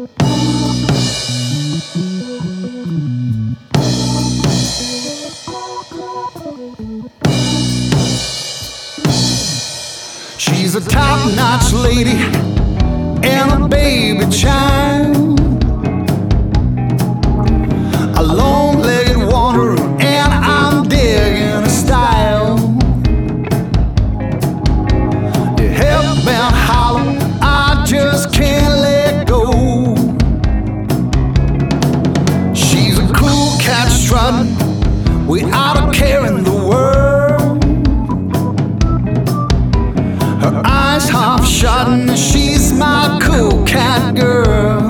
She's a top-notch lady and a baby child, a long-legged wanderer, and I'm digging her style. You hell-bound holler, I just can't let go. She's a cool cat strutting without a care in the world. Her eyes half shut and she's my cool cat girl.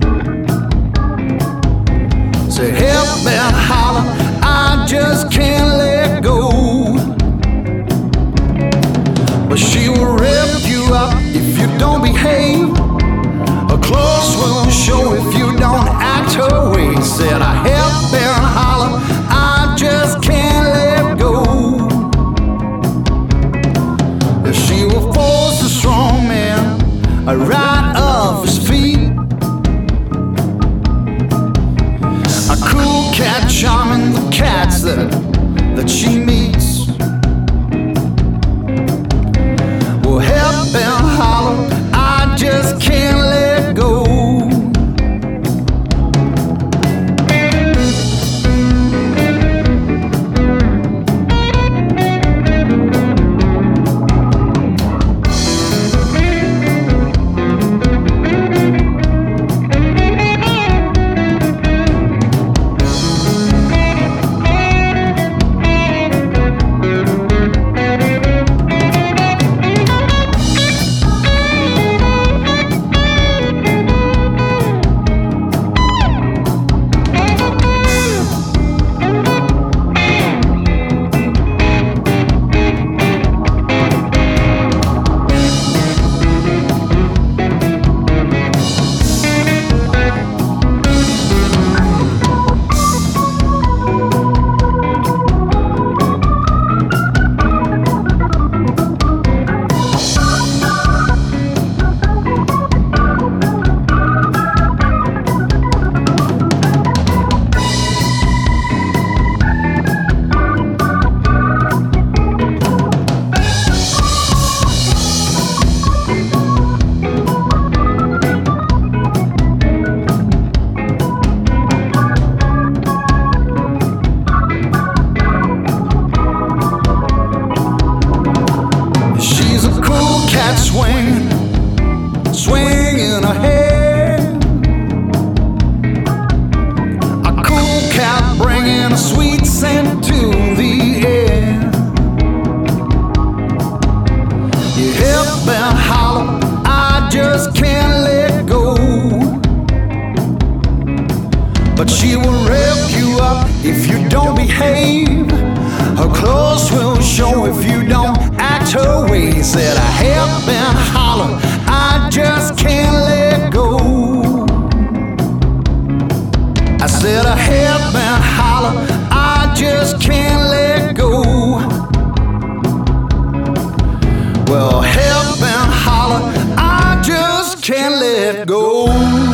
Say help and holler, I just can't let go. But she will rip you up if you don't behave. Her clothes will show if you don't act her way. Said I help and holler, I just can't let go. She will force a strong man right off his feet. A cool cat charming the cats that she meets. Well, help and holler, I just can't let go. Swinging her hair, a cool cat bringing a sweet scent to the air. You help and holler, I just can't let go. But she will rip you up if you don't behave. Her clothes will show if you don't act her way. Said I help and holler, I just can't let go. I said I help and holler, I just can't let go. Well, help and holler, I just can't let go.